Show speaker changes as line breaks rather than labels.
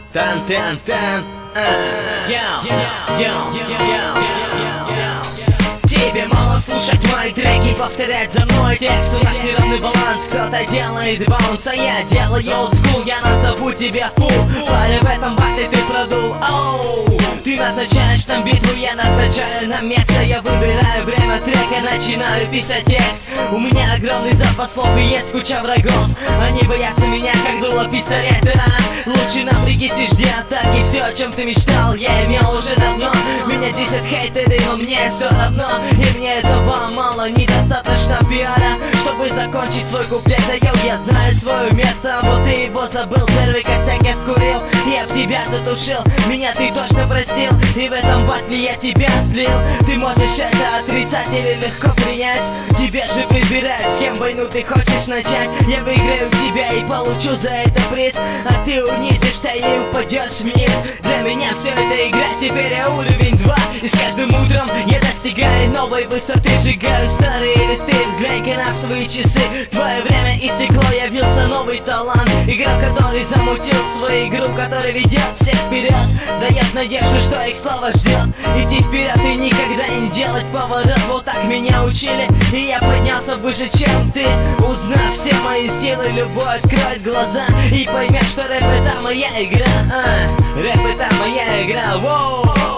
Тан-тан-тан. Тебе мало слушать мои треки, повторять за мной текст. У нас неровный баланс, кто-то делает баунс, а я делаю олдскул. Я назову тебя фул, парень, в этом батле ты продул. Оу, ты назначаешь нам битву, я назначаю нам место. Я выбираю время трека, начинаю писать текст. У меня огромный запас слов и есть куча врагов. Они боятся меня, как дуло пистолета. Лучше напрягись и жди атаки. Все, о чем ты мечтал, я имел уже давно. Меня 10 хейтеры, но мне все равно. И мне этого мало, недостаточно пиара, чтобы закончить свой куплет. Да йоу, я знаю свое место, вот ты его забыл. Первый косяк я скурил, я в тебя затушил. Меня ты точно простил, и в этом батле я тебя слил. Ты можешь это отрицать или легко принять. Тебе же выбирать, с кем войну ты хочешь начать. Я выиграю тебя и получу за это приз, а ты унизишься и упадешь вниз. Для меня все это игра, теперь я уровень 2. И с каждым утром я достигаю новой высоты. Сжигаю старые листы, взглянь-ка на свои часы. Твое время истекло, явился новый талант. Игрок, который замутил свою игру, который ведет всех вперед, дает надежду, что их слава ждет. Идти вперед и никогда не делать поворот. Вот так меня учили, и я поднялся выше, чем ты. Узнав все мои силы, любой откроет глаза и поймет, что рэп это моя игра. Рэп это моя игра. Воу.